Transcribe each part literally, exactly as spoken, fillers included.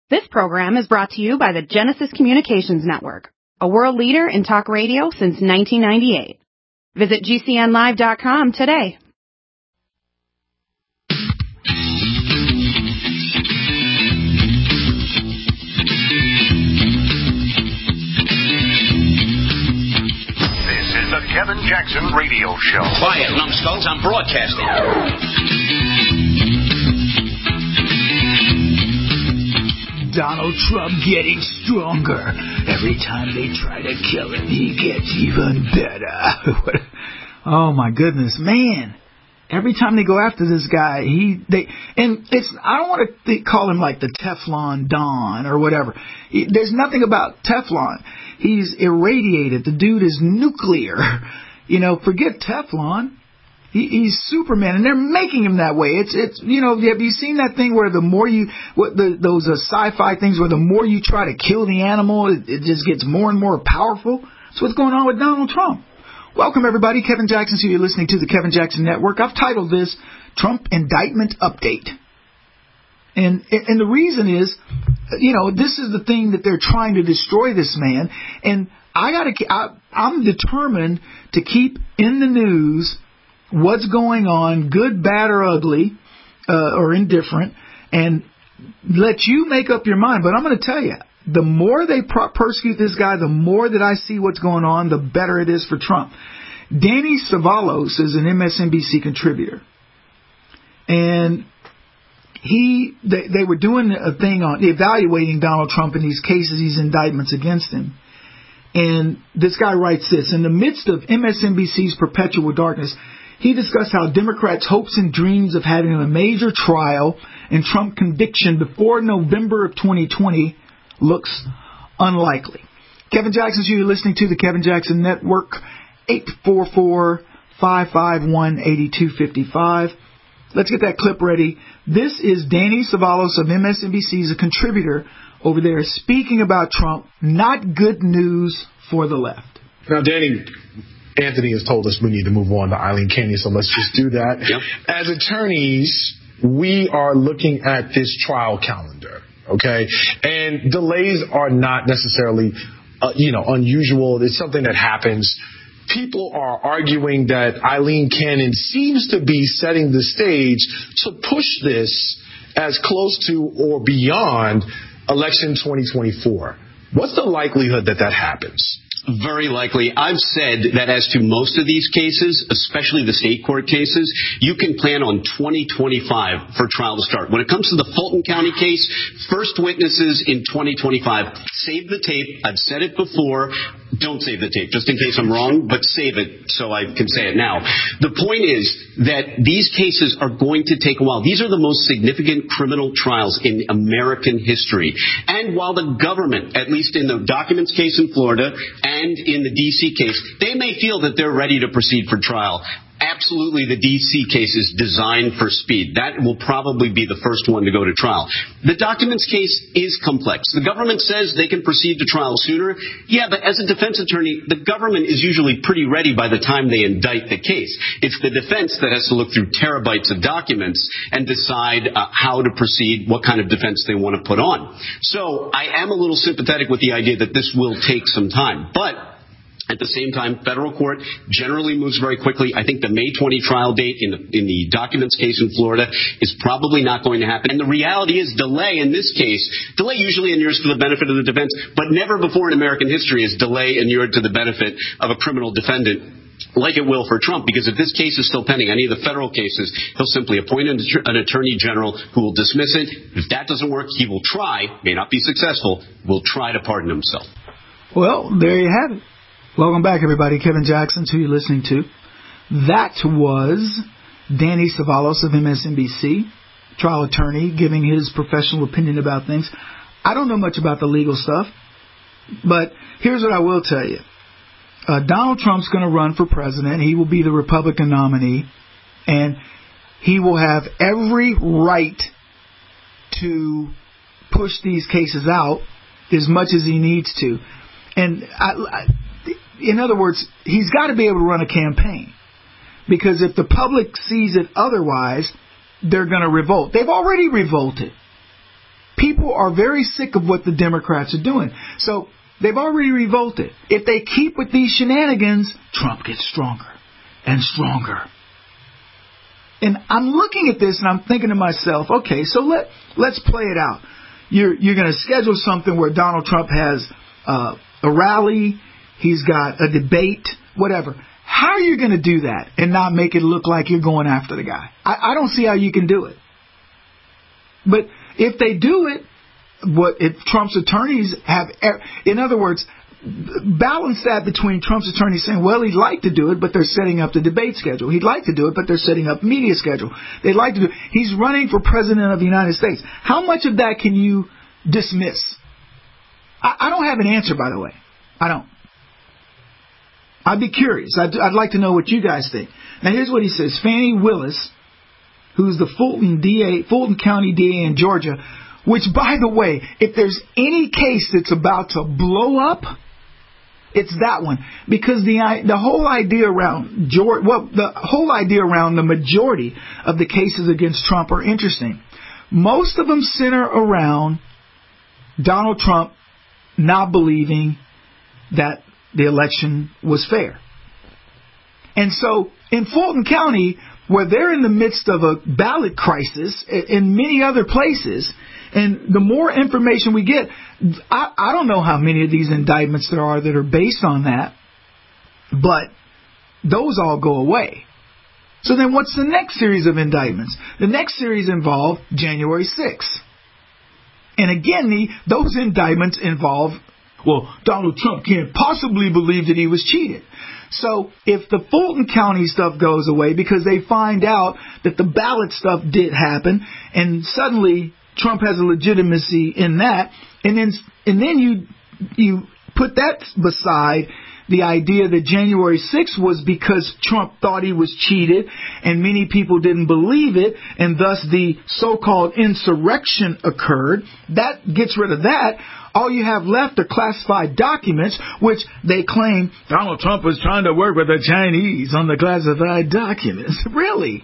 This program is brought to you by the Genesis Communications Network, a world leader in talk radio since nineteen ninety-eight. Visit G C N live dot com today. This is the Kevin Jackson Radio Show. Quiet, numbskulls, I'm broadcasting. Donald Trump getting stronger. Every time they try to kill him, he gets even better. Oh my goodness, man! Every time they go after this guy, he they and it's I don't want to th- call him like the Teflon Don or whatever. He, there's nothing about Teflon. He's irradiated. The dude is nuclear. You know, forget Teflon. He, he's Superman, and they're making him that way. It's, it's, you know, have you seen that thing where the more you, what the, those uh, sci-fi things where the more you try to kill the animal, it, it just gets more and more powerful? That's what's going on with Donald Trump. Welcome, everybody. Kevin Jackson, so you're listening to the Kevin Jackson Network. I've titled this Trump Indictment Update. And, and the reason is, you know, this is the thing that they're trying to destroy this man. And I gotta, I, I'm determined to keep in the news what's going on, good, bad, or ugly, uh, or indifferent, and let you make up your mind. But I'm going to tell you, the more they pro- persecute this guy, the more that I see what's going on, the better it is for Trump. Danny Cevallos is an M S N B C contributor, and he they, they were doing a thing on evaluating Donald Trump in these cases, these indictments against him. And this guy writes this: in the midst of M S N B C's perpetual darkness, he discussed how Democrats' hopes and dreams of having a major trial and Trump conviction before November of twenty twenty looks unlikely. Kevin Jackson, you're listening to the Kevin Jackson Network, eight four four, five five one, eight two five five. Let's get that clip ready. This is Danny Cevallos of M S N B C. He's a contributor over there speaking about Trump. Not good news for the left. Now, Danny, Anthony has told us we need to move on to Eileen Canyon, so let's just do that. Yep. As attorneys, we are looking at this trial calendar, okay? And delays are not necessarily, uh, you know, unusual. It's something that happens. People are arguing that Eileen Canyon seems to be setting the stage to push this as close to or beyond election twenty twenty-four. What's the likelihood that that happens? Very likely. I've said that as to most of these cases, especially the state court cases, you can plan on twenty twenty-five for trial to start. When it comes to the Fulton County case, first witnesses in twenty twenty-five. Save the tape. I've said it before. Don't save the tape, just in case I'm wrong, but save it so I can say it now. The point is that these cases are going to take a while. These are the most significant criminal trials in American history. And while the government, at least in the documents case in Florida and in the D C case, they may feel that they're ready to proceed for trial. Absolutely, the D C case is designed for speed. That will probably be the first one to go to trial. The documents case is complex. The government says they can proceed to trial sooner. Yeah, but as a defense attorney, the government is usually pretty ready by the time they indict the case. It's the defense that has to look through terabytes of documents and decide uh, how to proceed, what kind of defense they want to put on. So I am a little sympathetic with the idea that this will take some time. But at the same time, federal court generally moves very quickly. I think the May twentieth trial date in the, in the documents case in Florida is probably not going to happen. And the reality is delay in this case, delay usually inures to the benefit of the defense, but never before in American history is delay inured to the benefit of a criminal defendant like it will for Trump, because if this case is still pending, any of the federal cases, he'll simply appoint an, an attorney general who will dismiss it. If that doesn't work, he will try, may not be successful, will try to pardon himself. Well, there you have it. Welcome back, everybody. Kevin Jackson, who you're listening to. That was Danny Cevallos of M S N B C, trial attorney, giving his professional opinion about things. I don't know much about the legal stuff, but here's what I will tell you. Uh, Donald Trump's going to run for president. He will be the Republican nominee, and he will have every right to push these cases out as much as he needs to. And I, I In other words, he's got to be able to run a campaign, because if the public sees it otherwise, they're going to revolt. They've already revolted. People are very sick of what the Democrats are doing. So they've already revolted. If they keep with these shenanigans, Trump gets stronger and stronger. And I'm looking at this and I'm thinking to myself, okay, so let, let's play it out. You're, you're going to schedule something where Donald Trump has uh, a rally, he's got a debate, whatever. How are you going to do that and not make it look like you're going after the guy? I, I don't see how you can do it. But if they do it, what if Trump's attorneys have, in other words, balance that between Trump's attorneys saying, well, he'd like to do it, but they're setting up the debate schedule. He'd like to do it, but they're setting up media schedule. They'd like to do it. He's running for president of the United States. How much of that can you dismiss? I, I don't have an answer, by the way. I don't. I'd be curious. I'd, I'd like to know what you guys think. Now, here's what he says. Fannie Willis, who's the Fulton D A, Fulton County D A in Georgia, which, by the way, if there's any case that's about to blow up, it's that one, because the the whole idea around George, well, the whole idea around the majority of the cases against Trump are interesting. Most of them center around Donald Trump not believing that the election was fair. And so in Fulton County, where they're in the midst of a ballot crisis, in many other places, and the more information we get, I, I don't know how many of these indictments there are that are based on that, but those all go away. So then what's the next series of indictments? The next series involve January sixth. And again, the, those indictments involve, well, Donald Trump can't possibly believe that he was cheated. So if the Fulton County stuff goes away because they find out that the ballot stuff did happen, and suddenly Trump has a legitimacy in that, and then and then you you put that beside the idea that January sixth was because Trump thought he was cheated and many people didn't believe it, and thus the so-called insurrection occurred. That gets rid of that. All you have left are classified documents, which they claim Donald Trump was trying to work with the Chinese on the classified documents. Really?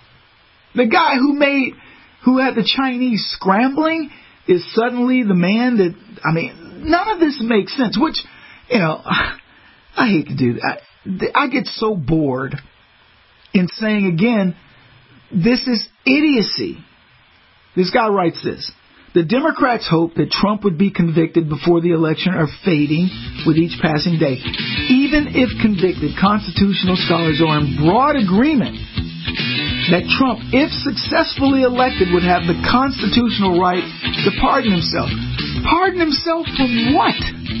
The guy who made, who had the Chinese scrambling is suddenly the man that, I mean, none of this makes sense, which, you know, I hate to do that. I get so bored in saying again, this is idiocy. This guy writes this. The Democrats' hope that Trump would be convicted before the election are fading with each passing day. Even if convicted, constitutional scholars are in broad agreement that Trump, if successfully elected, would have the constitutional right to pardon himself. Pardon himself from what?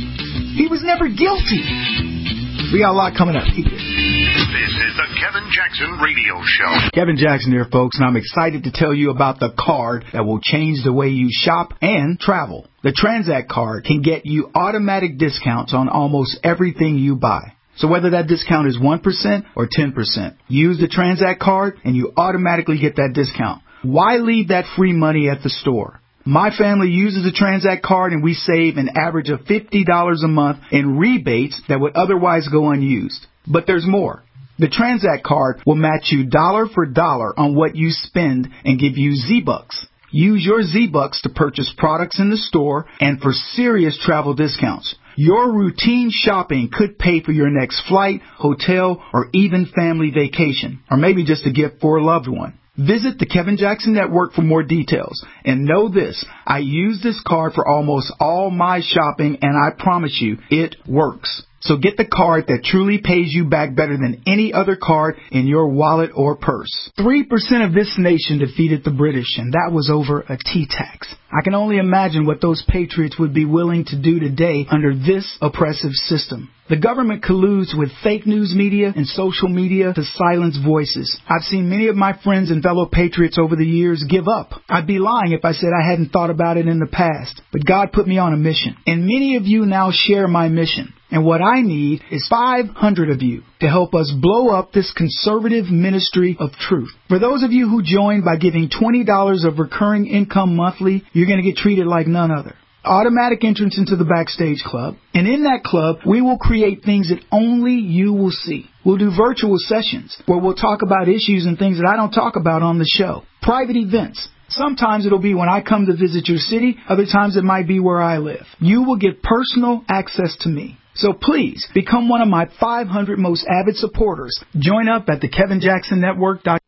He was never guilty. We got a lot coming up. Keep it. This is the Kevin Jackson Radio Show. Kevin Jackson here, folks, and I'm excited to tell you about the card that will change the way you shop and travel. The Transact card can get you automatic discounts on almost everything you buy. So whether that discount is one percent or ten percent, use the Transact card and you automatically get that discount. Why leave that free money at the store? My family uses the Transact card and we save an average of fifty dollars a month in rebates that would otherwise go unused. But there's more. The Transact card will match you dollar for dollar on what you spend and give you Z-Bucks. Use your Z-Bucks to purchase products in the store and for serious travel discounts. Your routine shopping could pay for your next flight, hotel, or even family vacation, or maybe just a gift for a loved one. Visit the Kevin Jackson Network for more details. And know this, I use this card for almost all my shopping, and I promise you, it works. So get the card that truly pays you back better than any other card in your wallet or purse. three percent of this nation defeated the British, and that was over a tea tax. I can only imagine what those patriots would be willing to do today under this oppressive system. The government colludes with fake news media and social media to silence voices. I've seen many of my friends and fellow patriots over the years give up. I'd be lying if I said I hadn't thought about it in the past. But God put me on a mission. And many of you now share my mission. And what I need is five hundred of you to help us blow up this conservative ministry of truth. For those of you who join by giving twenty dollars of recurring income monthly, you're going to get treated like none other. Automatic entrance into the Backstage Club. And in that club, we will create things that only you will see. We'll do virtual sessions where we'll talk about issues and things that I don't talk about on the show. Private events. Sometimes it'll be when I come to visit your city. Other times it might be where I live. You will get personal access to me. So please, become one of my five hundred most avid supporters. Join up at the Kevin Jackson Network dot com.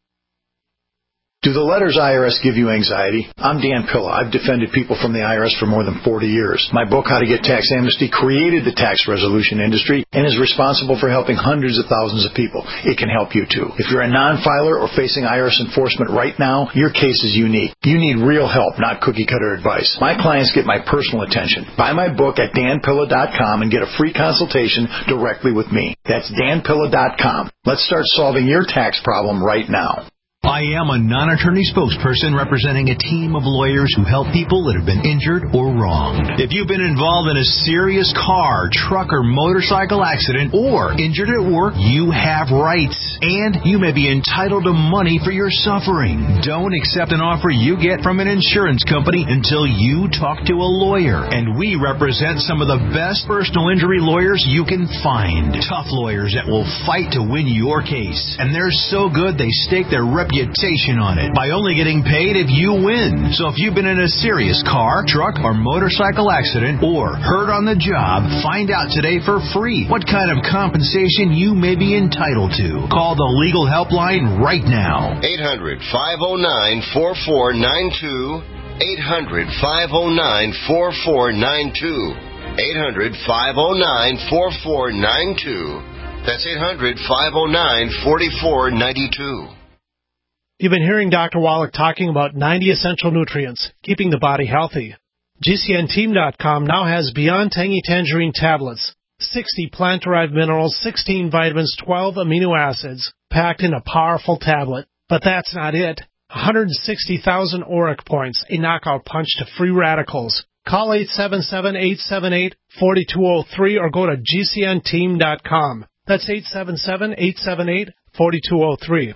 Do the letters I R S give you anxiety? I'm Dan Pilla. I've defended people from the I R S for more than forty years. My book, How to Get Tax Amnesty, created the tax resolution industry and is responsible for helping hundreds of thousands of people. It can help you, too. If you're a non-filer or facing I R S enforcement right now, your case is unique. You need real help, not cookie-cutter advice. My clients get my personal attention. Buy my book at Dan Pilla dot com and get a free consultation directly with me. That's Dan Pilla dot com. Let's start solving your tax problem right now. I am a non-attorney spokesperson representing a team of lawyers who help people that have been injured or wronged. If you've been involved in a serious car, truck, or motorcycle accident or injured at work, you have rights, and you may be entitled to money for your suffering. Don't accept an offer you get from an insurance company until you talk to a lawyer, and we represent some of the best personal injury lawyers you can find. Tough lawyers that will fight to win your case, and they're so good they stake their reputation reputation on it by only getting paid if you win. So if you've been in a serious car, truck, or motorcycle accident or hurt on the job, find out today for free what kind of compensation you may be entitled to. Call the legal helpline right now. eight hundred, five oh nine, four four nine two. eight hundred, five oh nine, four four nine two. eight hundred, five oh nine, four four nine two. That's eight hundred, five oh nine, four four nine two. You've been hearing Doctor Wallach talking about ninety essential nutrients, keeping the body healthy. G C N team dot com now has Beyond Tangy Tangerine tablets, sixty plant-derived minerals, sixteen vitamins, twelve amino acids, packed in a powerful tablet. But that's not it. one hundred sixty thousand auric points, a knockout punch to free radicals. Call eight seven seven, eight seven eight, four two zero three or go to G C N team dot com. That's eight seven seven, eight seven eight, four two zero three.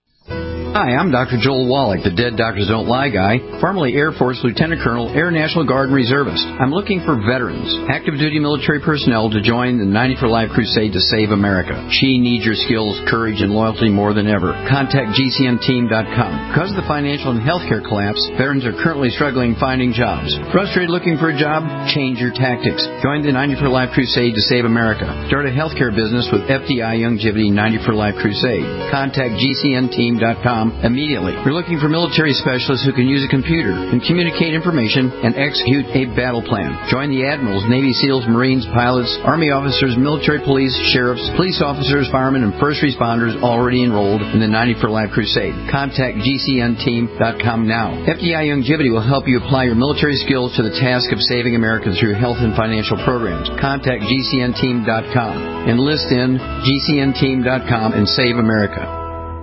Hi, I'm Doctor Joel Wallach, the Dead Doctors Don't Lie guy, formerly Air Force Lieutenant Colonel, Air National Guard and Reservist. I'm looking for veterans, active duty military personnel to join the ninety for Life crusade to save America. She needs your skills, courage, and loyalty more than ever. Contact G C N team dot com. Because of the financial and healthcare collapse, veterans are currently struggling finding jobs. Frustrated looking for a job? Change your tactics. Join the ninety for Life crusade to save America. Start a healthcare business with F D I Longevity ninety for Life crusade. Contact G C N team dot com immediately. We're looking for military specialists who can use a computer and communicate information and execute a battle plan. Join the admirals, Navy SEALs, Marines, pilots, Army officers, military police, sheriffs, police officers, firemen, and first responders already enrolled in the ninety for Life crusade. Contact G C N team dot com now. F D I Longevity will help you apply your military skills to the task of saving America through health and financial programs. Contact G C N team dot com. Enlist in G C N team dot com and save America.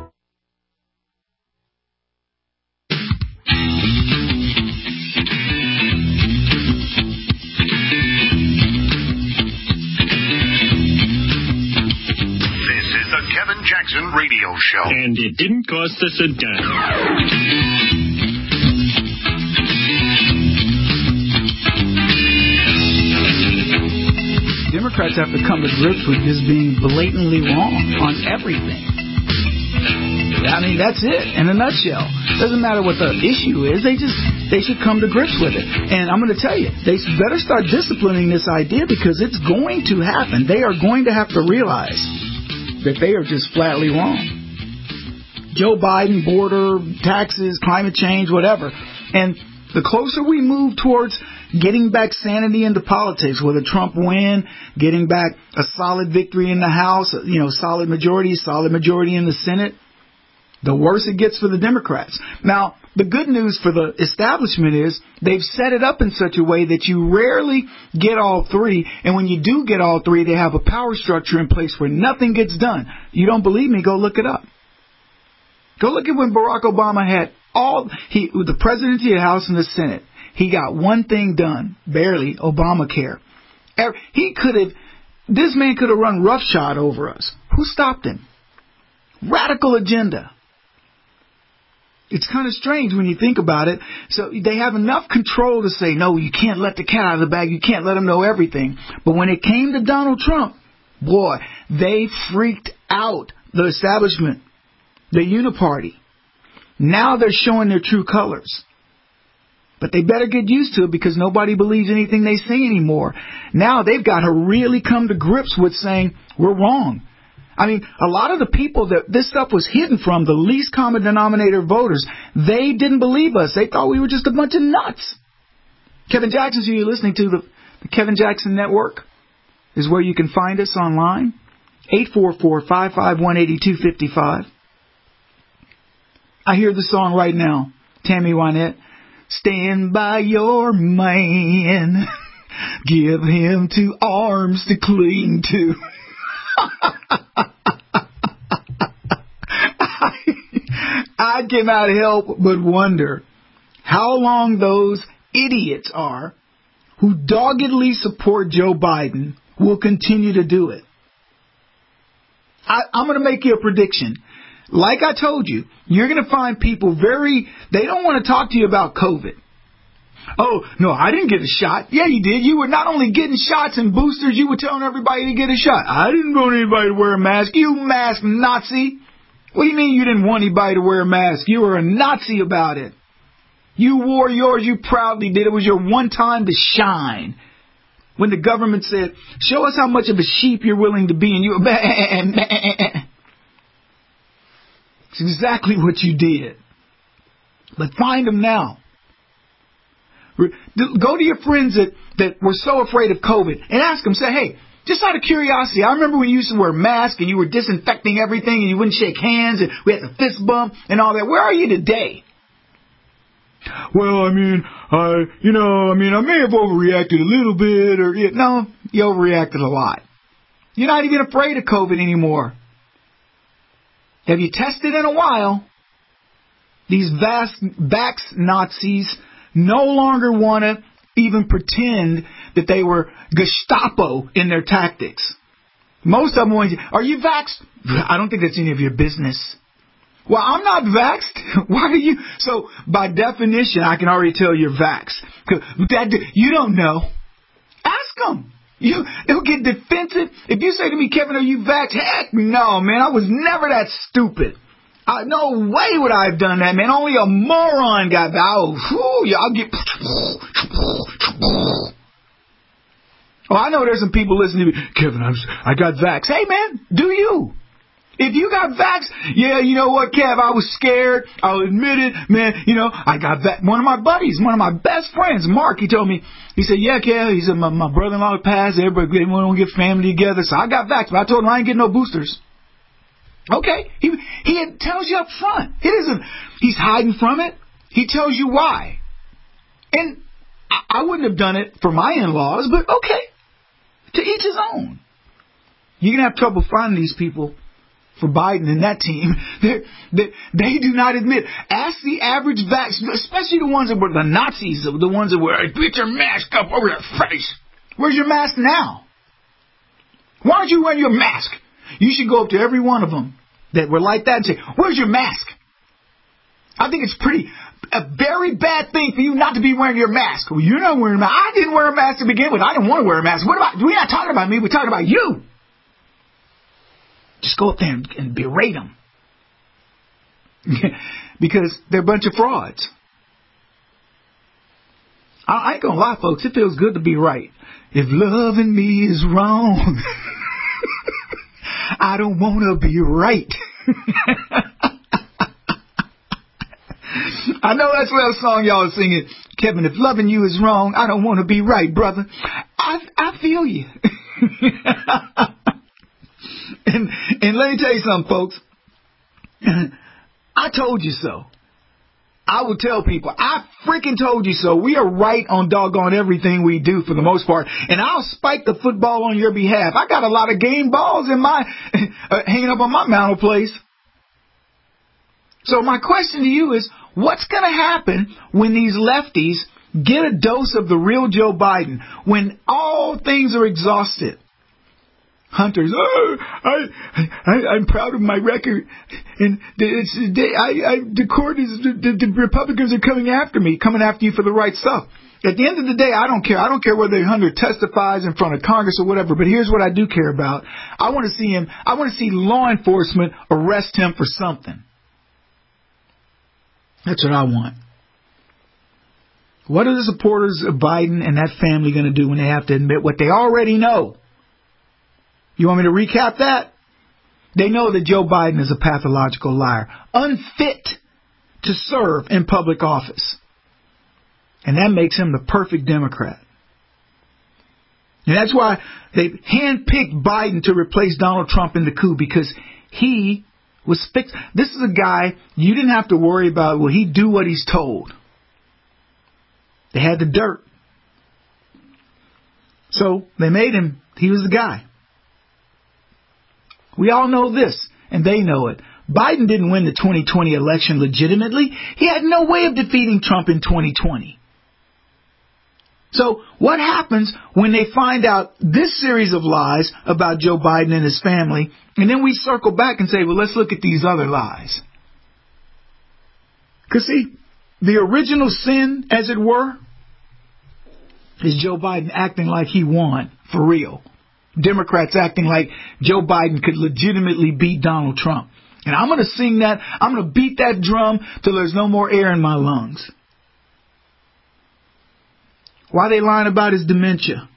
Jackson Radio Show. And it didn't cost us a dime. Democrats have to come to grips with just being blatantly wrong on everything. I mean, that's it in a nutshell. Doesn't matter what the issue is. They just they should come to grips with it. And I'm going to tell you, they better start disciplining this idea because it's going to happen. They are going to have to realize that they are just flatly wrong. Joe Biden, border, taxes, climate change, whatever. And the closer we move towards getting back sanity into politics, whether Trump win, getting back a solid victory in the House, you know, solid majority, solid majority in the Senate, the worse it gets for the Democrats. Now, the good news for the establishment is they've set it up in such a way that you rarely get all three. And when you do get all three, they have a power structure in place where nothing gets done. You don't believe me? Go look it up. Go look at when Barack Obama had all, he, the presidency, the House, and the Senate. He got one thing done, barely, Obamacare. He could have, this man could have run roughshod over us. Who stopped him? Radical agenda. It's kind of strange when you think about it. So they have enough control to say, no, you can't let the cat out of the bag. You can't let them know everything. But when it came to Donald Trump, boy, they freaked out, the establishment, the uniparty. Now they're showing their true colors. But they better get used to it because nobody believes anything they say anymore. Now they've got to really come to grips with saying, we're wrong. I mean, a lot of the people that this stuff was hidden from, the least common denominator voters, they didn't believe us. They thought we were just a bunch of nuts. Kevin Jackson, so you're listening to the, the Kevin Jackson Network, is where you can find us online. eight four four, five five one, eight two five five. I hear the song right now. Tammy Wynette. Stand by your man. Give him two arms to cling to. I, I cannot help but wonder how long those idiots are who doggedly support Joe Biden will continue to do it. I, I'm going to make you a prediction. Like I told you, you're going to find people very, they don't want to talk to you about COVID. Oh, no, I didn't get a shot. Yeah, you did. You were not only getting shots and boosters, you were telling everybody to get a shot. I didn't want anybody to wear a mask. You mask Nazi. What do you mean you didn't want anybody to wear a mask? You were a Nazi about it. You wore yours. You proudly did. It was your one time to shine. When the government said, show us how much of a sheep you're willing to be, and you were, bah, bah. It's exactly what you did. But find them now. Go to your friends that, that were so afraid of COVID and ask them, say, hey, just out of curiosity, I remember when you used to wear a mask and you were disinfecting everything and you wouldn't shake hands and we had the fist bump and all that. Where are you today? Well, I mean, I, you know, I mean, I may have overreacted a little bit or, no, you overreacted a lot. You're not even afraid of COVID anymore. Have you tested in a while? These vast vax Nazis no longer want to even pretend that they were Gestapo in their tactics. Most of them want to say, are you vaxxed? I don't think that's any of your business. Well, I'm not vaxxed. Why are you? So, by definition, I can already tell you're vaxxed. That, you don't know. Ask them. You, they'll get defensive. If you say to me, Kevin, are you vaxxed? Heck no, man. I was never that stupid. Uh, no way would I have done that, man. Only a moron got that. Oh, whew, yeah, I'll get... Oh, I know there's some people listening to me. Kevin, I'm, I got vaxxed. Hey, man, do you? If you got vaxxed, yeah, you know what, Kev, I was scared. I'll admit it, man. You know, I got vaxxed. One of my buddies, one of my best friends, Mark, he told me, he said, yeah, Kev, he said, my, my brother-in-law passed. Everybody want to get family together. So I got vaxxed, but I told him I ain't getting no boosters. Okay, he he tells you up front. It isn't, he's hiding from it. He tells you why. And I, I wouldn't have done it for my in-laws, but okay, to each his own. You're going to have trouble finding these people for Biden and that team. They they do not admit. Ask the average vax, especially the ones that were the Nazis, the ones that were, put your mask up over your face. Where's your mask now? Why aren't you wearing your mask? You should go up to every one of them that were like that and say, where's your mask? I think it's pretty, a very bad thing for you not to be wearing your mask. Well, you're not wearing a mask. I didn't wear a mask to begin with. I didn't want to wear a mask. What about, we're not talking about me. We're talking about you. Just go up there and, and berate them. Because they're a bunch of frauds. I, I ain't gonna lie, folks. It feels good to be right. If loving me is wrong... I don't want to be right. I know that's what that song y'all are singing. Kevin, if loving you is wrong, I don't want to be right, brother. I I feel you. and and let me tell you something, folks. I told you so. I will tell people, I freaking told you so. We are right on doggone everything we do for the most part. And I'll spike the football on your behalf. I got a lot of game balls in my uh, hanging up on my mantel place. So my question to you is, what's going to happen when these lefties get a dose of the real Joe Biden, when all things are exhausted? Hunters, oh, I, I, I'm proud of my record, and it's, I, I, the court is, the, the Republicans are coming after me, coming after you for the right stuff. At the end of the day, I don't care. I don't care whether Hunter testifies in front of Congress or whatever, but here's what I do care about. I want to see him, I want to see law enforcement arrest him for something. That's what I want. What are the supporters of Biden and that family going to do when they have to admit what they already know? You want me to recap that? They know that Joe Biden is a pathological liar, unfit to serve in public office. And that makes him the perfect Democrat. And that's why they handpicked Biden to replace Donald Trump in the coup, because he was fixed. This is a guy you didn't have to worry about, will he do what he's told? They had the dirt. So they made him, he was the guy. We all know this, and they know it. Biden didn't win the twenty twenty election legitimately. He had no way of defeating Trump in twenty twenty. So what happens when they find out this series of lies about Joe Biden and his family, and then we circle back and say, well, let's look at these other lies? Because, see, the original sin, as it were, is Joe Biden acting like he won, for real. Democrats acting like Joe Biden could legitimately beat Donald Trump. And I'm going to sing that, I'm going to beat that drum till there's no more air in my lungs. Why they lying about his dementia?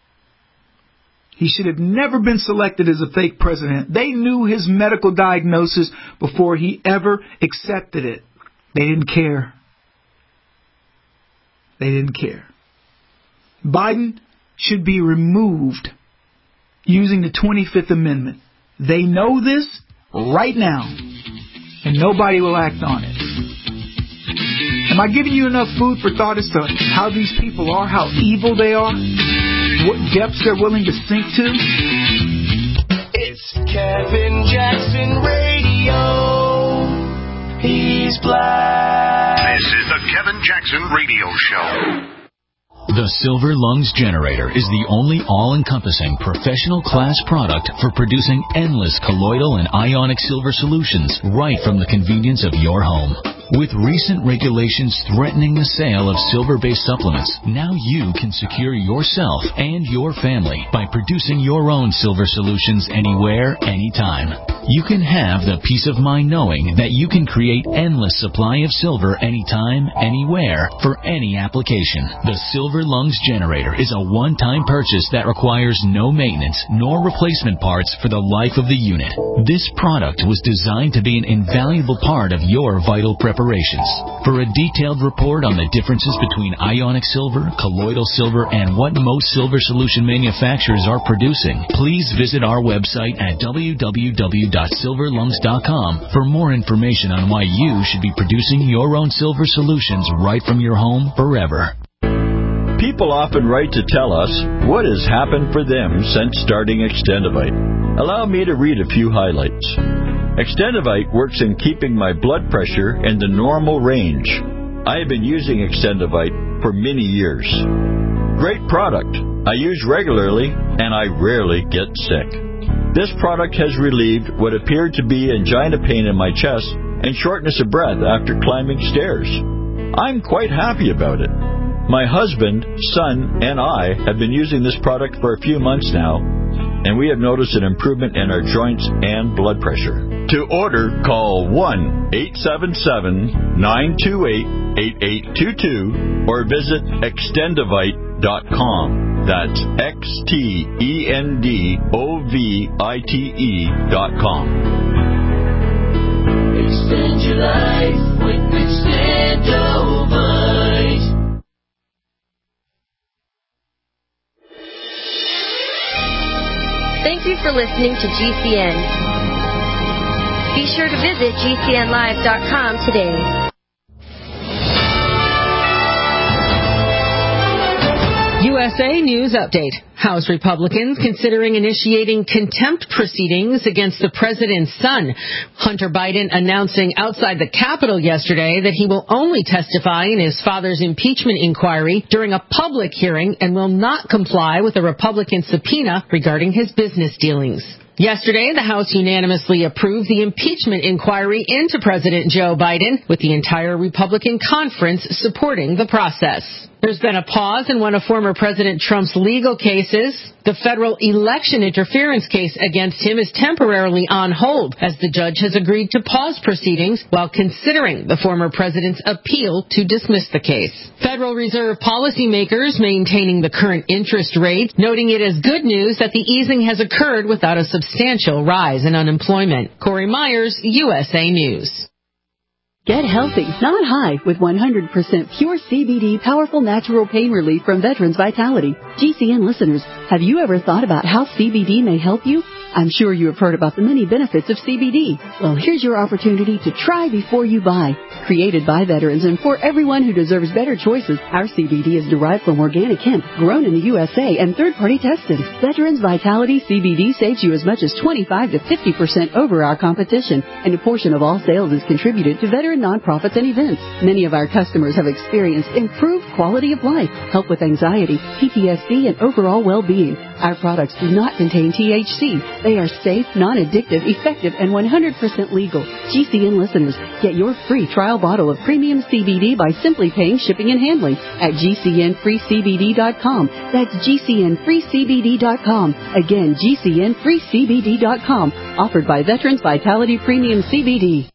He should have never been selected as a fake president. They knew his medical diagnosis before he ever accepted it. They didn't care. They didn't care. Biden should be removed using the twenty-fifth Amendment. They know this right now, and nobody will act on it. Am I giving you enough food for thought as to how these people are, how evil they are, what depths they're willing to sink to? It's Kevin Jackson Radio. He's black. This is the Kevin Jackson Radio Show. The Silver Lungs Generator is the only all-encompassing professional class product for producing endless colloidal and ionic silver solutions right from the convenience of your home. With recent regulations threatening the sale of silver-based supplements, now you can secure yourself and your family by producing your own silver solutions anywhere, anytime. You can have the peace of mind knowing that you can create endless supply of silver anytime, anywhere, for any application. The Silver Lungs Generator is a one-time purchase that requires no maintenance nor replacement parts for the life of the unit. This product was designed to be an invaluable part of your vital preparations. For a detailed report on the differences between ionic silver, colloidal silver, and what most silver solution manufacturers are producing, please visit our website at w w w dot silver lungs dot com for more information on why you should be producing your own silver solutions right from your home forever. People often write to tell us what has happened for them since starting Extendivite. Allow me to read a few highlights. Extendivite works in keeping my blood pressure in the normal range. I have been using Extendivite for many years. Great product. I use regularly and I rarely get sick. This product has relieved what appeared to be angina pain in my chest and shortness of breath after climbing stairs. I'm quite happy about it. My husband, son, and I have been using this product for a few months now, and we have noticed an improvement in our joints and blood pressure. To order, call one eight seven seven, nine two eight, eight eight two two or visit extendivite dot com. That's X T E N D O V I T E dot com. Extend your life with Extendivite. Thank you for listening to G C N. Be sure to visit G C N live dot com today. U S A News Update. House Republicans considering initiating contempt proceedings against the president's son. Hunter Biden announcing outside the Capitol yesterday that he will only testify in his father's impeachment inquiry during a public hearing and will not comply with a Republican subpoena regarding his business dealings. Yesterday, the House unanimously approved the impeachment inquiry into President Joe Biden, with the entire Republican conference supporting the process. There's been a pause in one of former President Trump's legal cases. The federal election interference case against him is temporarily on hold as the judge has agreed to pause proceedings while considering the former president's appeal to dismiss the case. Federal Reserve policymakers maintaining the current interest rate, noting it as good news that the easing has occurred without a substantial rise in unemployment. Corey Myers, U S A News. Get healthy, not high, with one hundred percent pure C B D powerful natural pain relief from Veterans Vitality. G C N listeners, have you ever thought about how C B D may help you? I'm sure you have heard about the many benefits of C B D. Well, here's your opportunity to try before you buy. Created by veterans and for everyone who deserves better choices, our C B D is derived from organic hemp, grown in the U S A and third-party tested. Veterans Vitality C B D saves you as much as twenty-five to fifty percent over our competition, and a portion of all sales is contributed to veteran nonprofits and events. Many of our customers have experienced improved quality of life, help with anxiety, P T S D, and overall well-being. Our products do not contain T H C. They are safe, non-addictive, effective, and one hundred percent legal. G C N listeners, get your free trial bottle of premium C B D by simply paying shipping and handling at G C N free C B D dot com. That's G C N free C B D dot com. Again, G C N free C B D dot com. Offered by Veterans Vitality Premium C B D.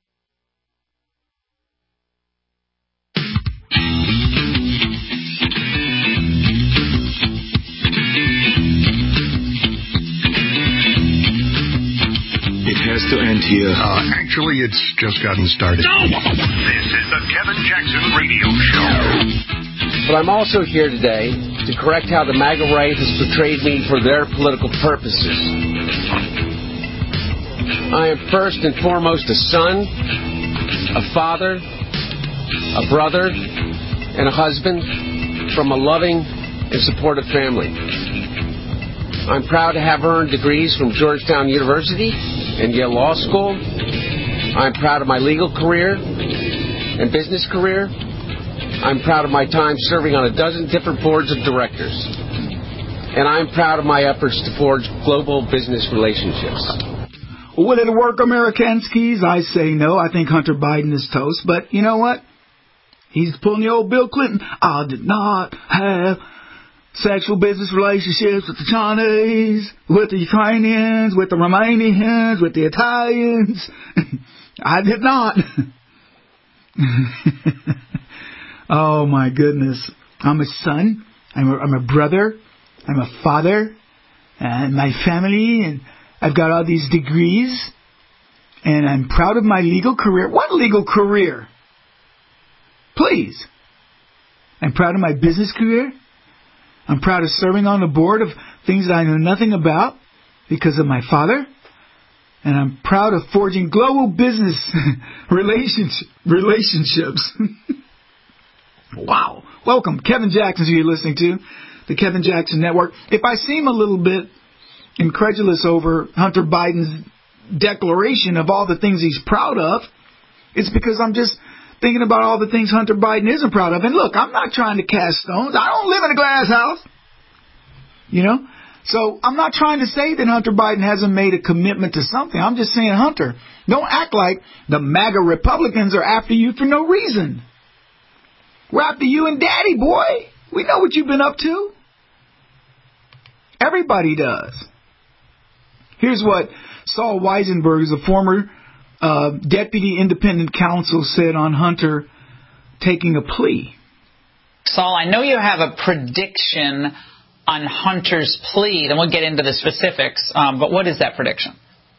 To end here. Uh, actually, it's just gotten started. No! This is the Kevin Jackson Radio Show. But I'm also here today to correct how the MAGA right has portrayed me for their political purposes. I am first and foremost a son, a father, a brother, and a husband from a loving and supportive family. I'm proud to have earned degrees from Georgetown University and Yale Law School. I'm proud of my legal career and business career. I'm proud of my time serving on a dozen different boards of directors. And I'm proud of my efforts to forge global business relationships. Will it work, Amerikanskis? I say no. I think Hunter Biden is toast. But you know what? He's pulling the old Bill Clinton. I did not have sexual business relationships with the Chinese, with the Ukrainians, with the Romanians, with the Italians. I did not. Oh, my goodness. I'm a son. I'm a, I'm a brother. I'm a father. And my family. And I've got all these degrees. And I'm proud of my legal career. What legal career? Please. I'm proud of my business career. I'm proud of serving on the board of things that I know nothing about because of my father. And I'm proud of forging global business relationship, relationships. Wow. Welcome. Kevin Jackson, who you're listening to, the Kevin Jackson Network. If I seem a little bit incredulous over Hunter Biden's declaration of all the things he's proud of, it's because I'm just thinking about all the things Hunter Biden isn't proud of. And look, I'm not trying to cast stones. I don't live in a glass house. You know? So I'm not trying to say that Hunter Biden hasn't made a commitment to something. I'm just saying, Hunter, don't act like the MAGA Republicans are after you for no reason. We're after you and Daddy, boy. We know what you've been up to. Everybody does. Here's what Saul Weisenberg, is a former Uh, Deputy Independent Counsel, said on Hunter taking a plea. Saul, I know you have a prediction on Hunter's plea, then we'll get into the specifics, um, but what is that prediction?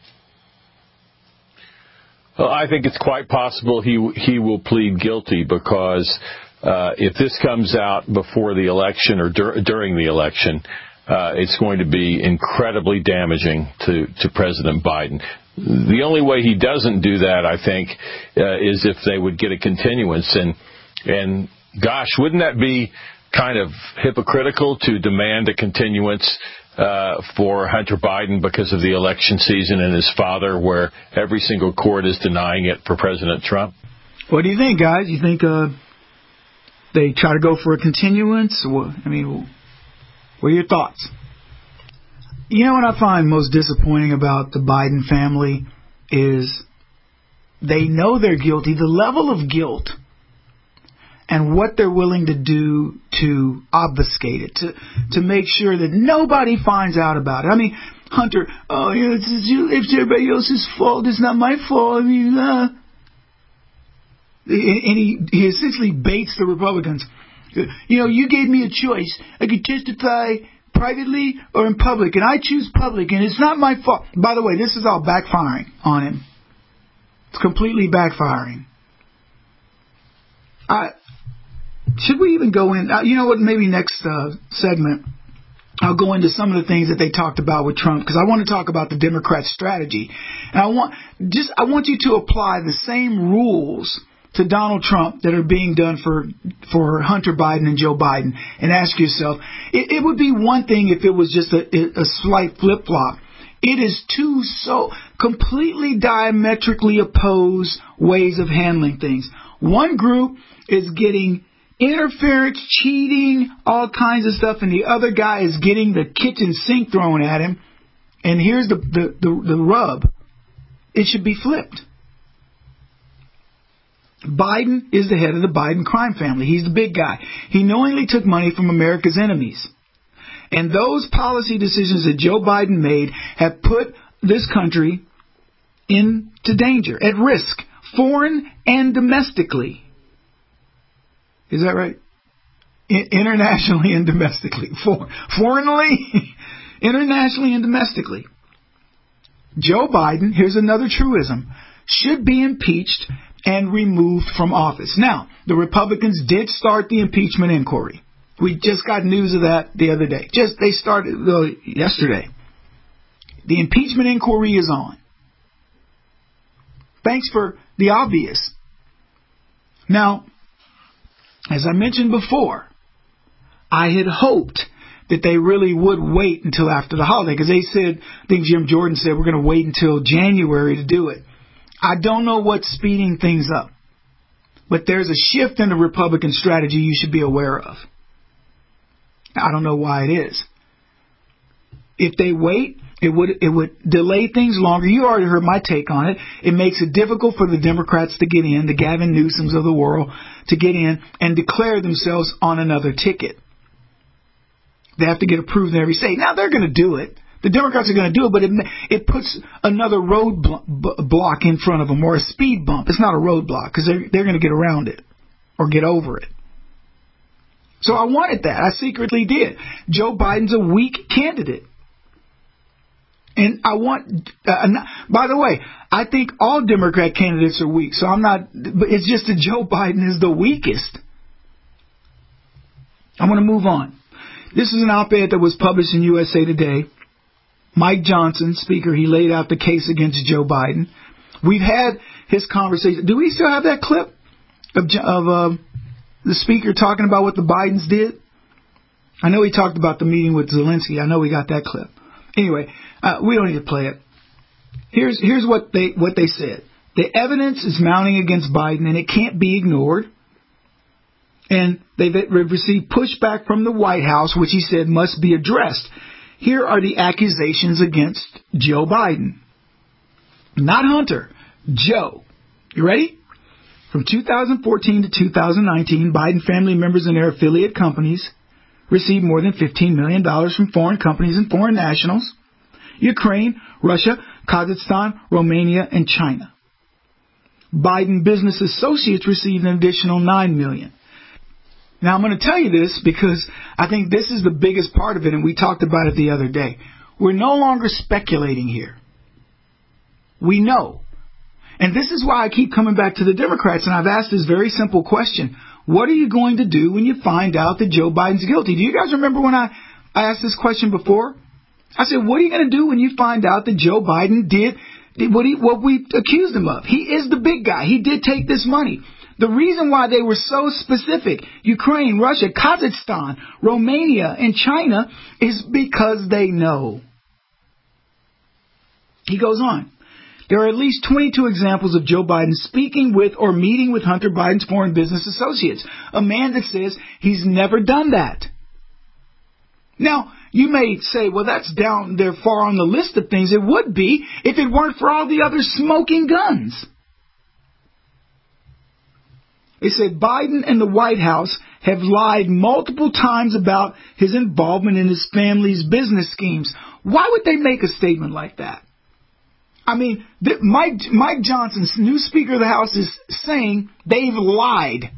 Well, I think it's quite possible he he will plead guilty because uh, if this comes out before the election or dur- during the election, uh, it's going to be incredibly damaging to, to President Biden. The only way he doesn't do that, I think, uh, is if they would get a continuance. And, and gosh, wouldn't that be kind of hypocritical to demand a continuance uh, for Hunter Biden because of the election season and his father, where every single court is denying it for President Trump? What do you think, guys? You think uh, they try to go for a continuance? Or, I mean, what are your thoughts? You know what I find most disappointing about the Biden family is they know they're guilty. The level of guilt and what they're willing to do to obfuscate it, to to make sure that nobody finds out about it. I mean, Hunter, oh, you know, it's, it's everybody else's fault. It's not my fault. I mean, uh, and he, he essentially baits the Republicans. You know, you gave me a choice. I could testify privately or in public, and I choose public, and it's not my fault. By the way, this is all backfiring on him. It's completely backfiring. I, should we even go in? Uh, you know what? Maybe next uh, segment, I'll go into some of the things that they talked about with Trump, because I want to talk about the Democrats' strategy, and I want just I want you to apply the same rules to Donald Trump that are being done for for Hunter Biden and Joe Biden, and ask yourself, it, it would be one thing if it was just a, a slight flip flop. It is two so completely diametrically opposed ways of handling things. One group is getting interference, cheating, all kinds of stuff, and the other guy is getting the kitchen sink thrown at him. And here's the, the, the, the rub. It should be flipped. Biden is the head of the Biden crime family. He's the big guy. He knowingly took money from America's enemies. And those policy decisions that Joe Biden made have put this country into danger, at risk, foreign and domestically. Is that right? I- internationally and domestically. For- foreignly, internationally and domestically. Joe Biden, here's another truism, should be impeached and removed from office. Now, the Republicans did start the impeachment inquiry. We just got news of that the other day. Just they started uh, yesterday. The impeachment inquiry is on. Thanks for the obvious. Now, as I mentioned before, I had hoped that they really would wait until after the holiday, because they said, I think Jim Jordan said, we're going to wait until January to do it. I don't know what's speeding things up, but there's a shift in the Republican strategy you should be aware of. I don't know why it is. If they wait, it would it would delay things longer. You already heard my take on it. It makes it difficult for the Democrats to get in, the Gavin Newsoms of the world, to get in and declare themselves on another ticket. They have to get approved in every state. Now, they're going to do it. The Democrats are going to do it, but it it puts another road block in front of them, or a speed bump. It's not a roadblock, because they're, they're going to get around it or get over it. So I wanted that. I secretly did. Joe Biden's a weak candidate. And I want, uh, by the way, I think all Democrat candidates are weak. So I'm not, but it's just that Joe Biden is the weakest. I'm going to move on. This is an op-ed that was published in U S A Today. Mike Johnson, speaker, he laid out the case against Joe Biden. We've had his conversation. Do we still have that clip of, of uh, the speaker talking about what the Bidens did? I know he talked about the meeting with Zelensky. I know we got that clip. Anyway, uh, we don't need to play it. Here's here's what they what they said. The evidence is mounting against Biden, and it can't be ignored. And they've received pushback from the White House, which he said must be addressed. Here are the accusations against Joe Biden. Not Hunter, Joe. You ready? From two thousand fourteen to two thousand nineteen, Biden family members and their affiliate companies received more than fifteen million dollars from foreign companies and foreign nationals: Ukraine, Russia, Kazakhstan, Romania, and China. Biden business associates received an additional nine million dollars. Now, I'm going to tell you this because I think this is the biggest part of it, and we talked about it the other day. We're no longer speculating here. We know. And this is why I keep coming back to the Democrats, and I've asked this very simple question. What are you going to do when you find out that Joe Biden's guilty? Do you guys remember when I, I asked this question before? I said, what are you going to do when you find out that Joe Biden did, did what, he, what we accused him of? He is the big guy. He did take this money. The reason why they were so specific, Ukraine, Russia, Kazakhstan, Romania, and China, is because they know. He goes on. There are at least twenty-two examples of Joe Biden speaking with or meeting with Hunter Biden's foreign business associates, a man that says he's never done that. Now, you may say, well, that's down there far on the list of things. It would be if it weren't for all the other smoking guns. They said Biden and the White House have lied multiple times about his involvement in his family's business schemes. Why would they make a statement like that? I mean, Mike, Mike Johnson, new Speaker of the House, is saying they've lied.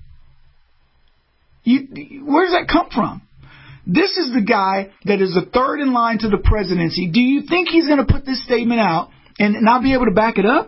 You, where does that come from? This is the guy that is the third in line to the presidency. Do you think he's going to put this statement out and not be able to back it up?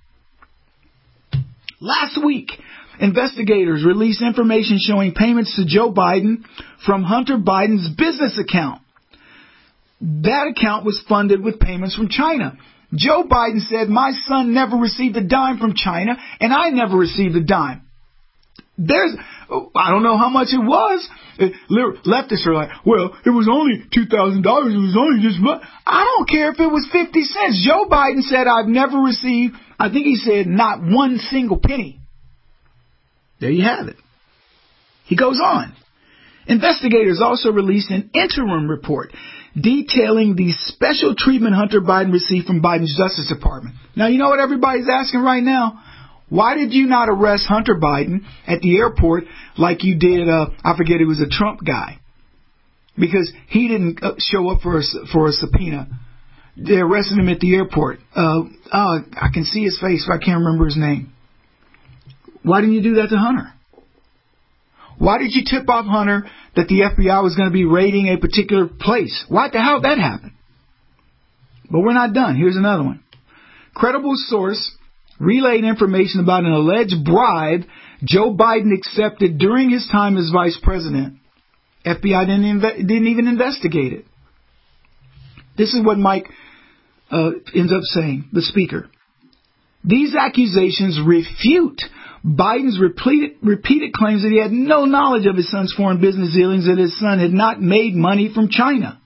Last week, investigators released information showing payments to Joe Biden from Hunter Biden's business account. That account was funded with payments from China. Joe Biden said, my son never received a dime from China, and I never received a dime. There's, I don't know how much it was. Leftists are like, well, it was only two thousand dollars. It was only this much. I don't care if it was fifty cents. Joe Biden said, I've never received, I think he said, not one single penny. There you have it. He goes on. Investigators also released an interim report detailing the special treatment Hunter Biden received from Biden's Justice Department. Now, you know what everybody's asking right now? Why did you not arrest Hunter Biden at the airport like you did, uh, I forget, it was a Trump guy? Because he didn't show up for a, for a subpoena. They arrested him at the airport. Uh, uh, I can see his face, but I can't remember his name. Why didn't you do that to Hunter? Why did you tip off Hunter that the F B I was going to be raiding a particular place? Why the hell did that happen? But we're not done. Here's another one. Credible source relayed information about an alleged bribe Joe Biden accepted during his time as vice president. F B I didn't, inve- didn't even investigate it. This is what Mike uh, ends up saying, the speaker. These accusations refute Biden's repeated, repeated claims that he had no knowledge of his son's foreign business dealings, that his son had not made money from China.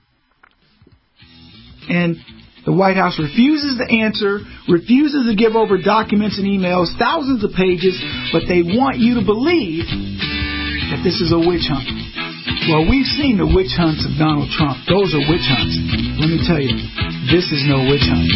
And the White House refuses to answer, refuses to give over documents and emails, thousands of pages, but they want you to believe that this is a witch hunt. Well, we've seen the witch hunts of Donald Trump. Those are witch hunts. Let me tell you, this is no witch hunt.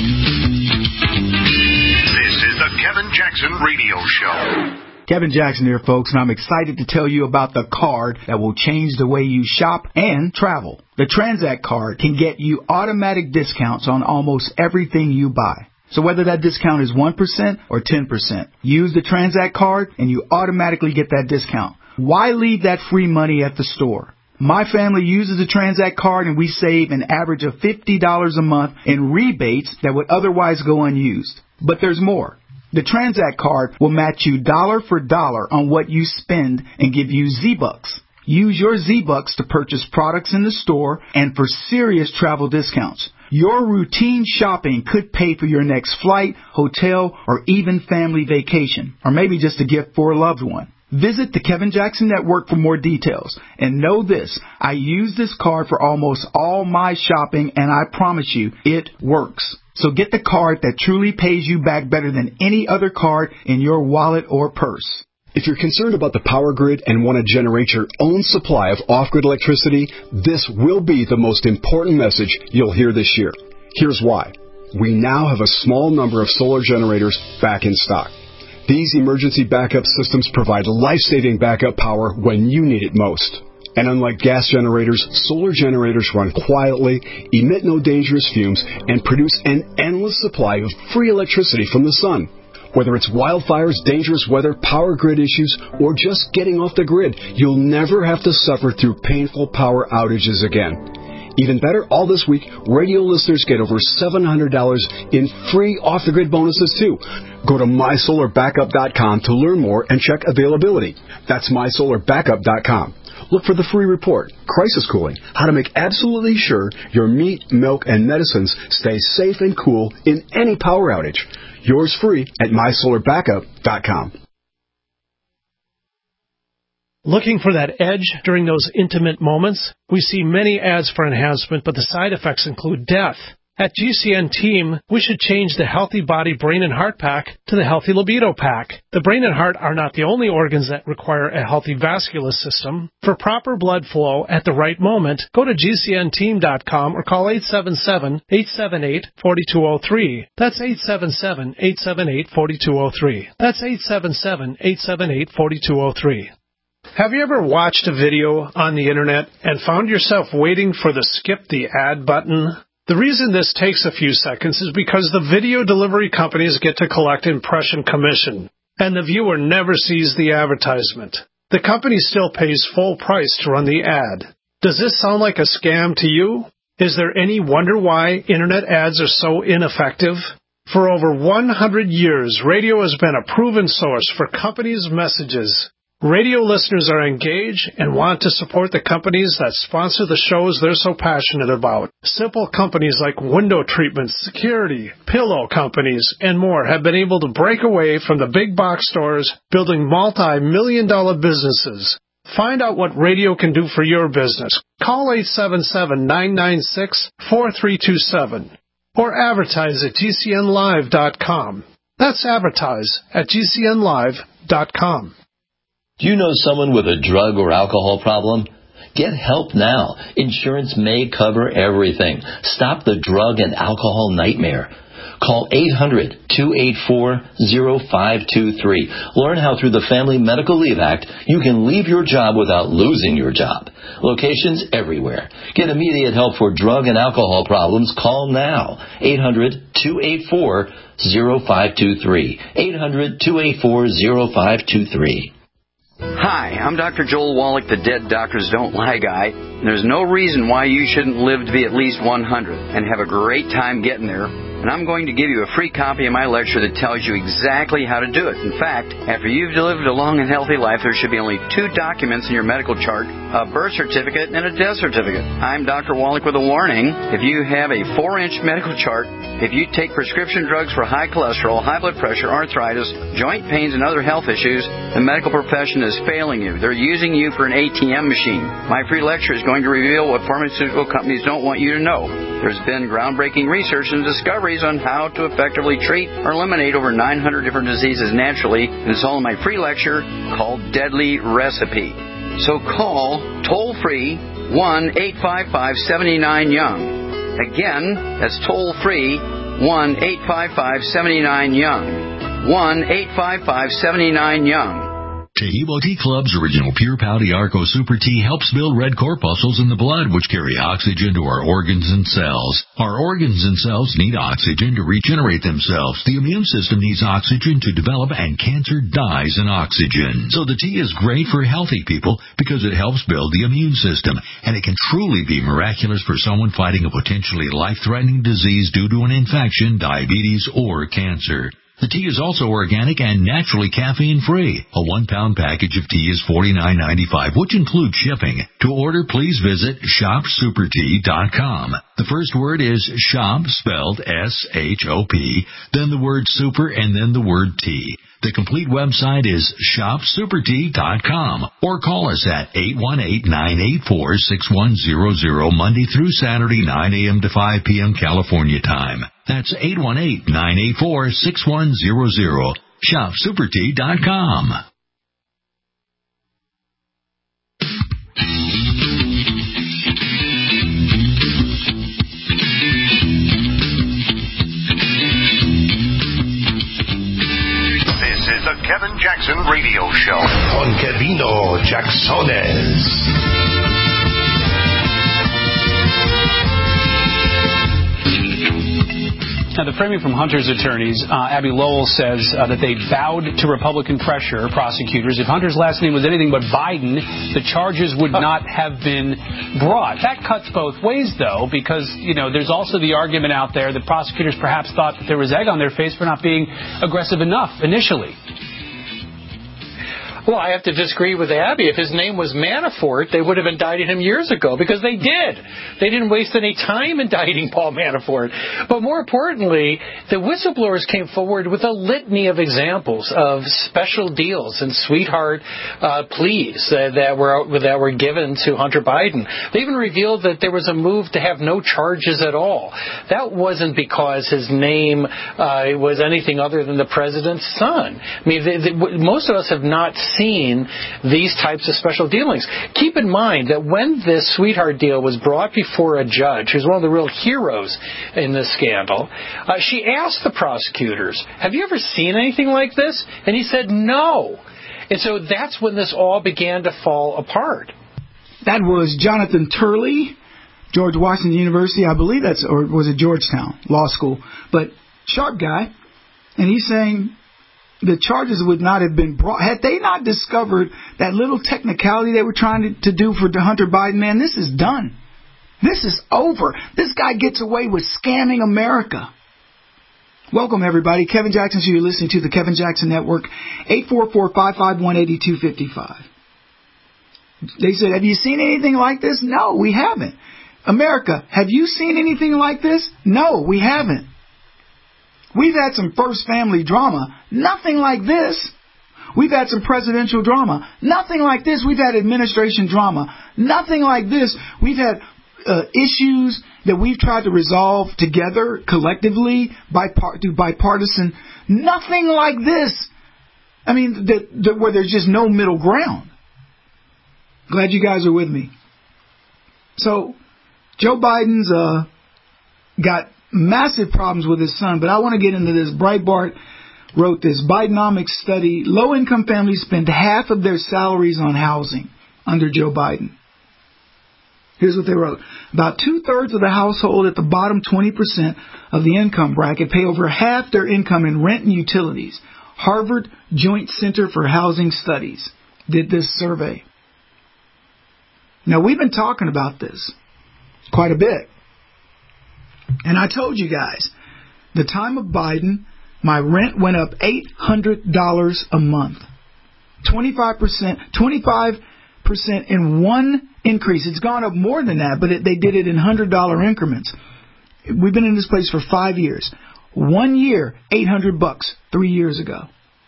This is the Kevin Jackson Radio Show. Kevin Jackson here, folks, and I'm excited to tell you about the card that will change the way you shop and travel. The Transact card can get you automatic discounts on almost everything you buy. So whether that discount is one percent or ten percent, use the Transact card and you automatically get that discount. Why leave that free money at the store? My family uses the Transact card and we save an average of fifty dollars a month in rebates that would otherwise go unused. But there's more. The Transact card will match you dollar for dollar on what you spend and give you Z-Bucks. Use your Z-Bucks to purchase products in the store and for serious travel discounts. Your routine shopping could pay for your next flight, hotel, or even family vacation, or maybe just a gift for a loved one. Visit the Kevin Jackson Network for more details. And know this, I use this card for almost all my shopping, and I promise you, it works. So get the card that truly pays you back better than any other card in your wallet or purse. If you're concerned about the power grid and want to generate your own supply of off-grid electricity, this will be the most important message you'll hear this year. Here's why. We now have a small number of solar generators back in stock. These emergency backup systems provide life-saving backup power when you need it most. And unlike gas generators, solar generators run quietly, emit no dangerous fumes, and produce an endless supply of free electricity from the sun. Whether it's wildfires, dangerous weather, power grid issues, or just getting off the grid, you'll never have to suffer through painful power outages again. Even better, all this week, radio listeners get over seven hundred dollars in free off-the-grid bonuses, too. Go to my solar backup dot com to learn more and check availability. That's my solar backup dot com. Look for the free report, Crisis Cooling, how to make absolutely sure your meat, milk, and medicines stay safe and cool in any power outage. Yours free at my solar backup dot com. Looking for that edge during those intimate moments? We see many ads for enhancement, but the side effects include death. At G C N Team, we should change the Healthy Body, Brain, and Heart Pack to the Healthy Libido Pack. The brain and heart are not the only organs that require a healthy vascular system. For proper blood flow at the right moment, go to G C N team dot com or call eight seven seven, eight seven eight, four two zero three. That's eight seven seven, eight seven eight, four two zero three. That's eight seven seven, eight seven eight, four two zero three. Have you ever watched a video on the internet and found yourself waiting for the skip the ad button? The reason this takes a few seconds is because the video delivery companies get to collect impression commission, and the viewer never sees the advertisement. The company still pays full price to run the ad. Does this sound like a scam to you? Is there any wonder why internet ads are so ineffective? For over one hundred years, radio has been a proven source for companies' messages. Radio listeners are engaged and want to support the companies that sponsor the shows they're so passionate about. Simple companies like window treatments, security, pillow companies, and more have been able to break away from the big box stores, building multi-million dollar businesses. Find out what radio can do for your business. Call eight seven seven, nine nine six, four three two seven or advertise at G C N live dot com. That's advertise at G C N live dot com. Do you know someone with a drug or alcohol problem? Get help now. Insurance may cover everything. Stop the drug and alcohol nightmare. Call eight hundred, two eight four, zero five two three. Learn how through the Family Medical Leave Act you can leave your job without losing your job. Locations everywhere. Get immediate help for drug and alcohol problems. Call now. eight hundred, two eight four, zero five two three. eight hundred, two eight four, zero five two three. Hi, I'm Doctor Joel Wallach, the Dead Doctors Don't Lie guy. There's no reason why you shouldn't live to be at least one hundred and have a great time getting there. And I'm going to give you a free copy of my lecture that tells you exactly how to do it. In fact, after you've lived a long and healthy life, there should be only two documents in your medical chart, a birth certificate and a death certificate. I'm Doctor Wallach with a warning. If you have a four-inch medical chart, if you take prescription drugs for high cholesterol, high blood pressure, arthritis, joint pains, and other health issues, the medical profession is failing you. They're using you for an A T M machine. My free lecture is going to reveal what pharmaceutical companies don't want you to know. There's been groundbreaking research and discoveries on how to effectively treat or eliminate over nine hundred different diseases naturally, and it's all in my free lecture called Deadly Recipe. So call toll-free one eight five five, seven nine, young. Again, that's toll-free one eight five five, seven nine, young. one eight five five, seven nine, young. Taheebo Tea Club's original Pure Pouty Arco Super Tea helps build red corpuscles in the blood, which carry oxygen to our organs and cells. Our organs and cells need oxygen to regenerate themselves. The immune system needs oxygen to develop, and cancer dies in oxygen. So the tea is great for healthy people because it helps build the immune system, and it can truly be miraculous for someone fighting a potentially life-threatening disease due to an infection, diabetes, or cancer. The tea is also organic and naturally caffeine-free. A one-pound package of tea is forty-nine ninety-five, which includes shipping. To order, please visit shop super tea dot com. The first word is shop, spelled S H O P, then the word super, and then the word tea. The complete website is shop super tea dot com, or call us at eight one eight, nine eight four, six one zero zero Monday through Saturday, nine a.m. to five p.m. California time. That's eight one eight, nine eight four, six one zero zero. shop super tea dot com. This is the Kevin Jackson Radio Show on Kevino Jacksones. Now, the framing from Hunter's attorneys, uh, Abby Lowell, says uh, that they bowed to Republican pressure, prosecutors. If Hunter's last name was anything but Biden, the charges would not have been brought. That cuts both ways, though, because, you know, there's also the argument out there that prosecutors perhaps thought that there was egg on their face for not being aggressive enough initially. Well, I have to disagree with Abby. If his name was Manafort, they would have indicted him years ago, because they did. They didn't waste any time indicting Paul Manafort. But more importantly, the whistleblowers came forward with a litany of examples of special deals and sweetheart uh, pleas uh, that were that were given to Hunter Biden. They even revealed that there was a move to have no charges at all. That wasn't because his name uh, was anything other than the president's son. I mean, they, they, most of us have not seen these types of special dealings. Keep in mind that when this sweetheart deal was brought before a judge, who's one of the real heroes in this scandal, uh, she asked the prosecutors, have you ever seen anything like this? And he said no. And so that's when this all began to fall apart. That was Jonathan Turley, George Washington University, I believe that's, or was it Georgetown Law School, but sharp guy. And he's saying the charges would not have been brought had they not discovered that little technicality they were trying to, to do for Hunter Biden. Man, this is done. This is over. This guy gets away with scamming America. Welcome, everybody. Kevin Jackson, so you're listening to the Kevin Jackson Network, eight four four, five five one, eight two five five. They said, have you seen anything like this? No, we haven't. America, have you seen anything like this? No, we haven't. We've had some first family drama. Nothing like this. We've had some presidential drama. Nothing like this. We've had administration drama. Nothing like this. We've had uh, issues that we've tried to resolve together, collectively, bipart- through bipartisan. Nothing like this. I mean, the, the, where there's just no middle ground. Glad you guys are with me. So, Joe Biden's uh, got massive problems with his son, but I want to get into this. Breitbart wrote this. Bidenomics study, low-income families spend half of their salaries on housing under Joe Biden. Here's what they wrote. About two-thirds of the household at the bottom twenty percent of the income bracket pay over half their income in rent and utilities. Harvard Joint Center for Housing Studies did this survey. Now, we've been talking about this quite a bit. And I told you guys, the time of Biden, my rent went up eight hundred dollars a month. twenty-five percent, twenty-five percent in one increase. It's gone up more than that, but it, they did it in one hundred dollars increments. We've been in this place for five years. One year, eight hundred bucks, three years ago.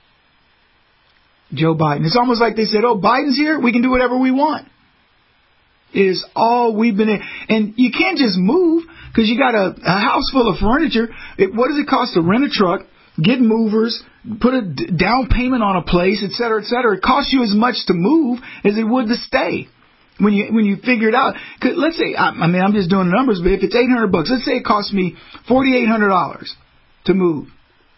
Joe Biden. It's almost like they said, oh, Biden's here, we can do whatever we want. It is all we've been in. And you can't just move because you got a, a house full of furniture. It, what does it cost to rent a truck, get movers, put a d- down payment on a place, et cetera, et cetera? It costs you as much to move as it would to stay. When you when you figure it out, cause let's say, I, I mean, I'm just doing the numbers, but if it's eight hundred bucks, let's say it costs me forty-eight hundred dollars to move.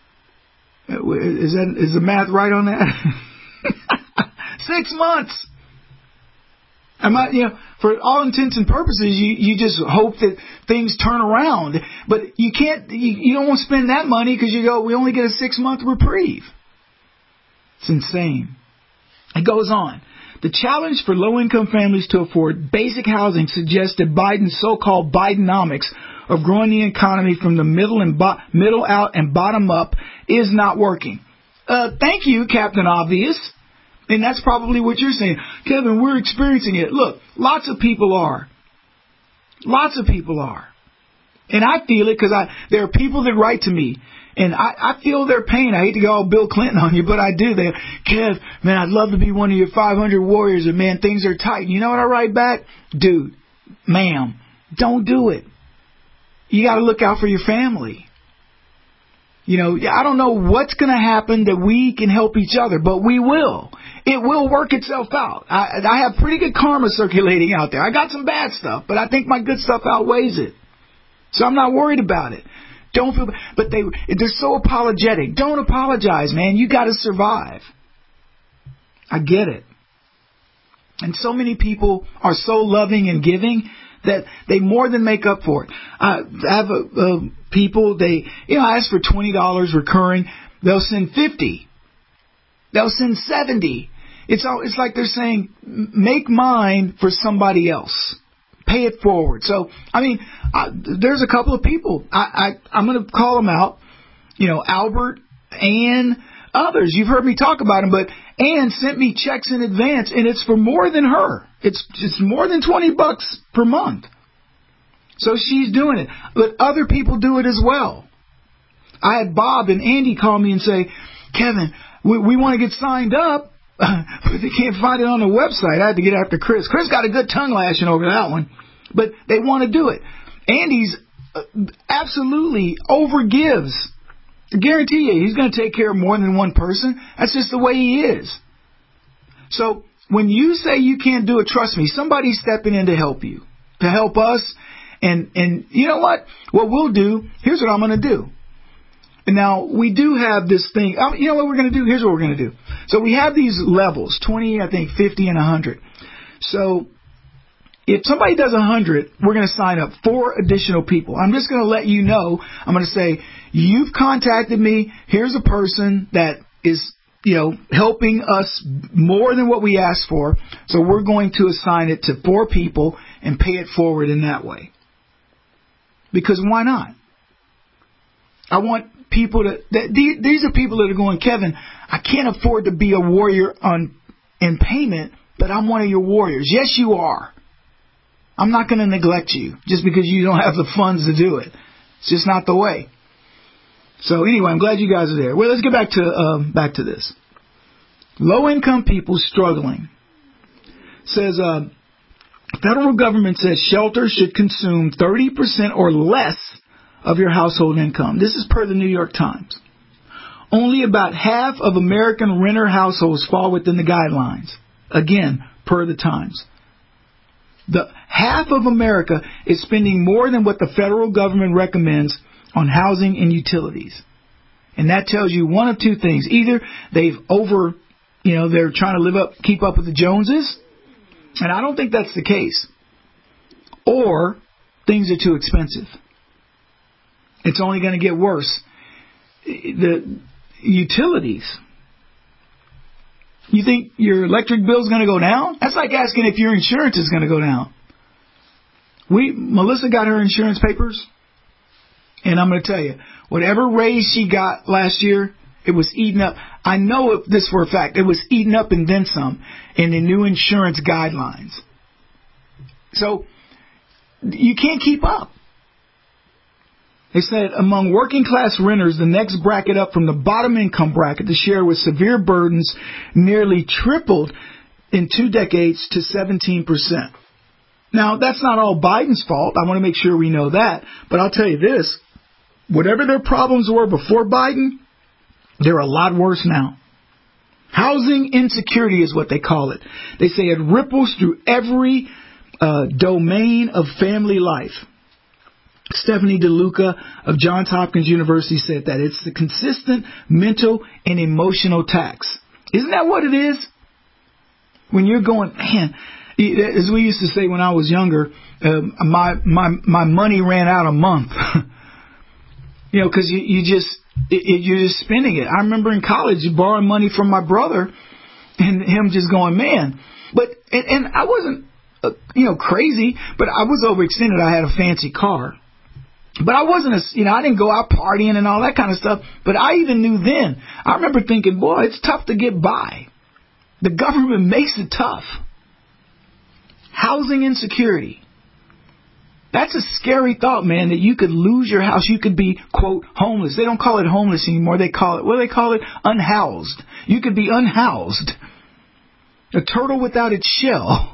Is that is the math right on that? Six months. Am I, you know, for all intents and purposes, you, you just hope that things turn around. But you can't, you, you don't want to spend that money because you go, we only get a six-month reprieve. It's insane. It goes on. The challenge for low-income families to afford basic housing suggests that Biden's so-called Bidenomics of growing the economy from the middle and bo- middle out and bottom up is not working. Uh, thank you, Captain Obvious. And that's probably what you're saying. Kevin, we're experiencing it. Look, lots of people are. Lots of people are. And I feel it because I there are people that write to me. And I, I feel their pain. I hate to go all Bill Clinton on you, but I do. They, Kev, man, I'd love to be one of your five hundred warriors. And, man, things are tight. You know what I write back? Dude, ma'am, don't do it. You got to look out for your family. You know, I don't know what's going to happen that we can help each other, but we will. It will work itself out. I, I have pretty good karma circulating out there. I got some bad stuff, but I think my good stuff outweighs it. So I'm not worried about it. Don't feel, but they, they're so apologetic. Don't apologize, man. You got to survive. I get it. And so many people are so loving and giving that they more than make up for it. I have a, a people, they, you know, I ask for twenty dollars recurring. They'll send fifty. They'll send seventy. It's all, it's like they're saying, make mine for somebody else. Pay it forward. So, I mean, I, there's a couple of people. I, I, I'm going to call them out. You know, Albert, Ann, others. You've heard me talk about them, but and sent me checks in advance, and it's for more than her. It's it's more than twenty bucks per month. So she's doing it. But other people do it as well. I had Bob and Andy call me and say, Kevin, we, we want to get signed up, but they can't find it on the website. I had to get after Chris. Chris got a good tongue lashing over that one, but they want to do it. Andy's absolutely overgives. I guarantee you, he's going to take care of more than one person. That's just the way he is. So when you say you can't do it, trust me, somebody's stepping in to help you, to help us. And, and you know what? What we'll do, here's what I'm going to do. And now, we do have this thing. You know what we're going to do? Here's what we're going to do. So we have these levels, twenty, I think, fifty, and one hundred. So if somebody does one hundred, we're going to sign up four additional people. I'm just going to let you know. I'm going to say, you've contacted me. Here's a person that is, you know, helping us more than what we asked for. So we're going to assign it to four people and pay it forward in that way. Because why not? I want people to, that, these are people that are going, Kevin, I can't afford to be a warrior on in payment, but I'm one of your warriors. Yes, you are. I'm not going to neglect you just because you don't have the funds to do it. It's just not the way. So anyway, I'm glad you guys are there. Well, let's get back to um, back to this. Low-income people struggling. Says, uh, federal government says shelters should consume thirty percent or less of your household income. This is per the New York Times. Only about half of American renter households fall within the guidelines. Again, per the Times. The half of America is spending more than what the federal government recommends on housing and utilities. And that tells you one of two things. Either they've over, you know, they're trying to live up, keep up with the Joneses. And I don't think that's the case. Or things are too expensive. It's only going to get worse. The utilities. You think your electric bill is going to go down? That's like asking if your insurance is going to go down. We Melissa got her insurance papers, and I'm going to tell you, whatever raise she got last year, it was eaten up. I know this for a fact. It was eaten up and then some in the new insurance guidelines. So you can't keep up. They said among working class renters, the next bracket up from the bottom income bracket to share with severe burdens nearly tripled in two decades to seventeen percent. Now, that's not all Biden's fault. I want to make sure we know that. But I'll tell you this. Whatever their problems were before Biden, they're a lot worse now. Housing insecurity is what they call it. They say it ripples through every uh, domain of family life. Stephanie DeLuca of Johns Hopkins University said that it's the consistent mental and emotional tax. Isn't that what it is? When you're going, man, as we used to say when I was younger, uh, my my my money ran out a month. You know, because you, you just it, it, you're just spending it. I remember in college borrowing money from my brother, and him just going, man. But and, and I wasn't, uh, you know, crazy, but I was overextended. I had a fancy car. But I wasn't, a, you know, I didn't go out partying and all that kind of stuff. But I even knew then. I remember thinking, boy, it's tough to get by. The government makes it tough. Housing insecurity. That's a scary thought, man, that you could lose your house. You could be, quote, homeless. They don't call it homeless anymore. They call it, what do they call it? Unhoused. You could be unhoused. A turtle without its shell.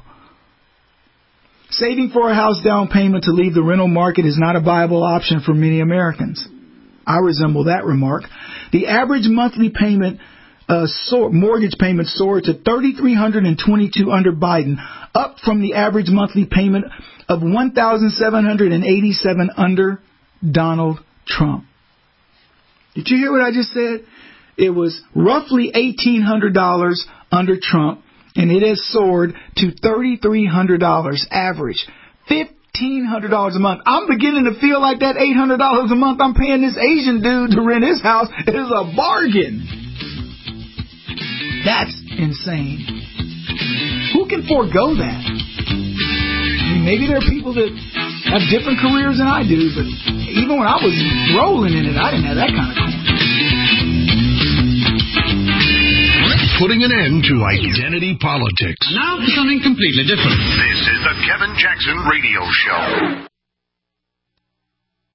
Saving for a house down payment to leave the rental market is not a viable option for many Americans. I resemble that remark. The average monthly payment, uh, soar, mortgage payment soared to three thousand three hundred twenty-two dollars under Biden, up from the average monthly payment of one thousand seven hundred eighty-seven dollars under Donald Trump. Did you hear what I just said? It was roughly eighteen hundred dollars under Trump. And it has soared to three thousand three hundred dollars average. fifteen hundred dollars a month. I'm beginning to feel like that eight hundred dollars a month I'm paying this Asian dude to rent his house is a bargain. That's insane. Who can forego that? I mean, maybe there are people that have different careers than I do, but even when I was rolling in it, I didn't have that kind of coin. putting an end to identity politics. Now for something completely different. This is the Kevin Jackson Radio Show.